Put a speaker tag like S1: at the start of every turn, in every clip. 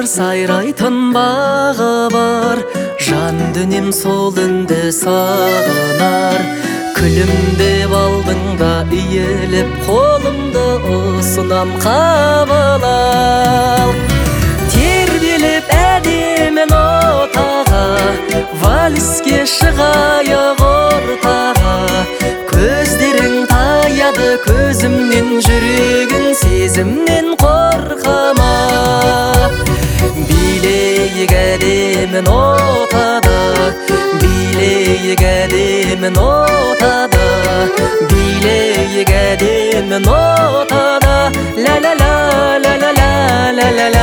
S1: сайрайтын бағы бар, жан дүнем сол үнді сағынар. Күлімдеп алдың да иіліп қолымды ұсынам, қабыл ал. Тербеліп әдемін отаға, вальске шығайық ортаға. Көздерің таяды көзімнен, жүрегін сезімнен қорқама. Билейік әдемін отада, билейік әдемін отада, билейік әдемін отада. Ла-ла-ла, ла-ла-ла, ла-ла-ла.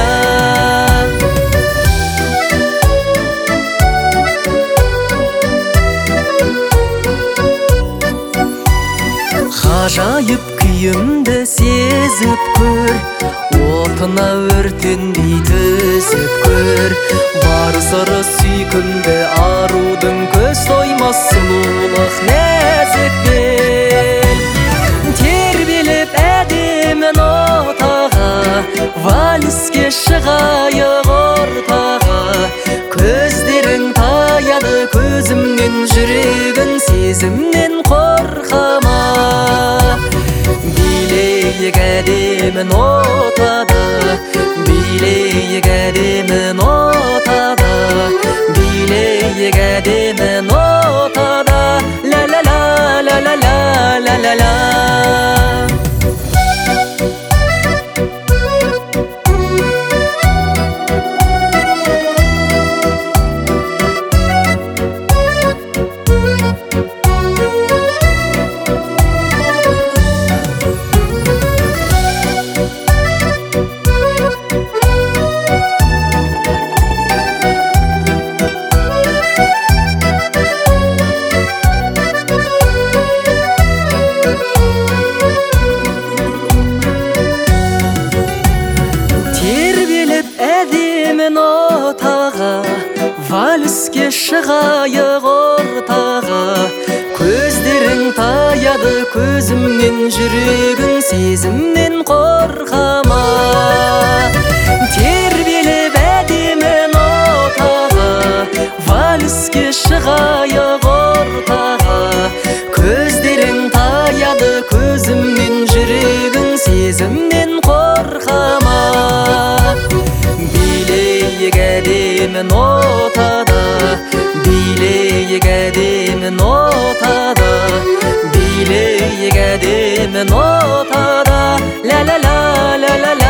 S1: Ғажайып күйімді сезіп көр, отына өртенбей төзіп көр. Бар сыры сүйкімді арудың, көз тоймас сұлулық нәзік бел. Тербеліп әдемін отаға, вальске шығайық ортаға. Көздерің таяды көзімнен, жүрегін сезімнен қорқама. Билейік әдемін отада, билейік әдемін отада, билейік әдемін отада. Ла-ла-ла, ла-ла-ла, ла-ла-ла. Отаға, вальске шығайық ортаға. Көздерің таяды көзімнен, жүрегін сезімнен қорқама. Тербеліп әдемін отаға, вальске шығайық ортаға. Көздерің таяды көзімнен, жүрегін сезімнен қорқама. Билейік әдемін отада, билейік әдемін отада, билейік әдемін отада. Ла-ла-ла, ла-ла-ла.